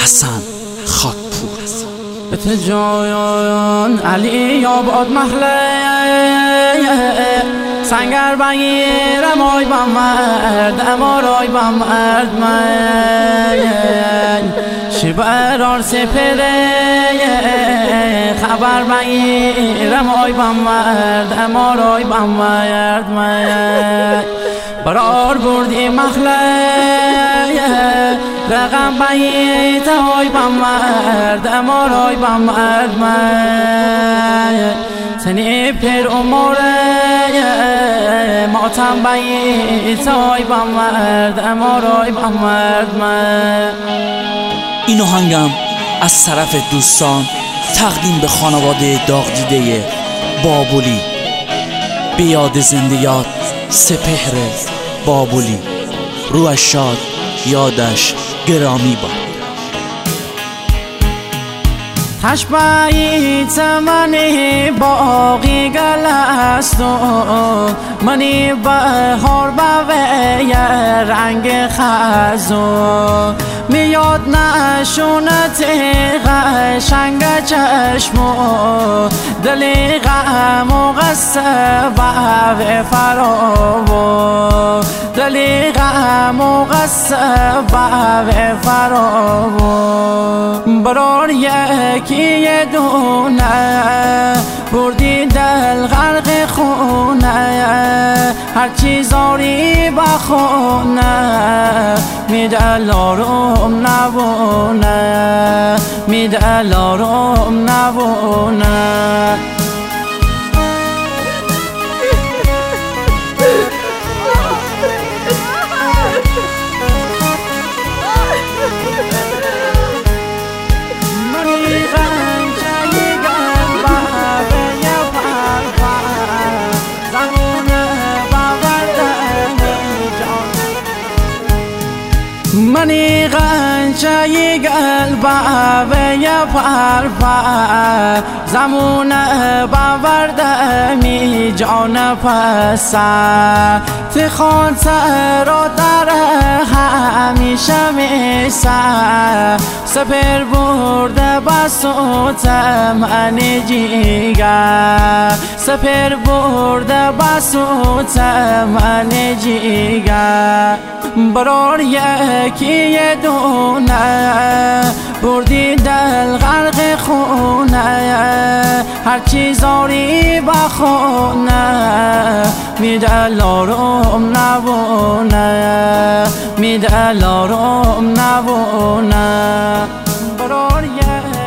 حسن خاکپور. به جایان علی آباد محله سنگر بگیرم آی با مرد امارای با مرد من شبرار سپره خبر بگیرم آی با مرد امارای با مرد من برار بردی محله رقم بگیت آی با مرد امارای با مرد من تنی پر اماره ماتم بگیت آی با مرد امارای با مرد من. این آهنگم از طرف دوستان تقدیم به خانواده داغ دیده بابولی به یاد زندیات سپهر بابولی. روحش شاد، یادش گرامی باد. تشبهیت منی باقی گل است و منی بهار بوی رنگ خزو میاد نشونت قشنگ چشم و دلی غم و قصه بوی فراو دلی غم و قصه بوی فراو برار یکی دونه بردی دل غرق خونه هر چیزاری بخونه میده لارم نبونه میده لارم نبونه. منی غنچه قلبه پرپر زمون باورده می جان پسر تخان سر و در همیشه میسر سپر برده بسوت من جیگر سپر برده بسوت من جیگر برار یکی دونه بردی دل غرق خونه هر چیزاری بخونه میده لارم نبونه میده لارم نبونه برار یکی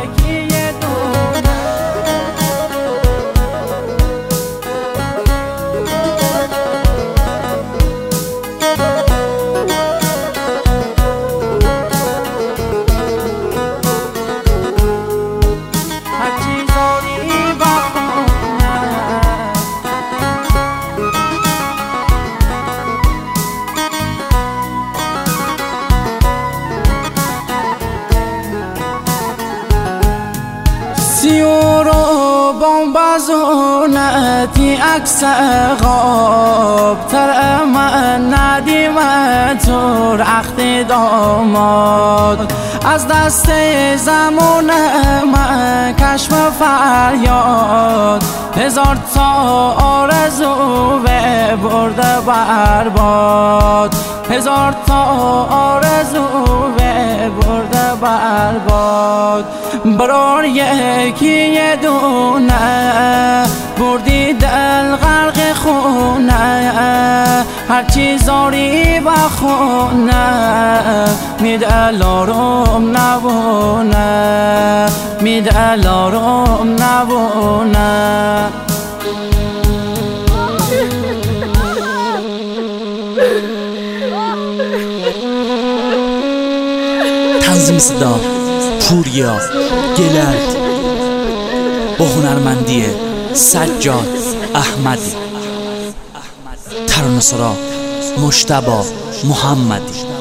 سیورو بامبازونتی عکس خواب تر من ندیم تو رخت داماد از دست زمان من کشم فریاد هزار تا آرزو به برده برباد هزار تا آرزو به برده برباد برار یکی دونه بردی دل غرق خونه هر چیزاری بخونه میده لارم نبونه میده لارم نبونه. تنظیم صدا پوریا گلرد با هنرمندی سجاد احمدی. ترانه‌سرا مجتبی محمدی.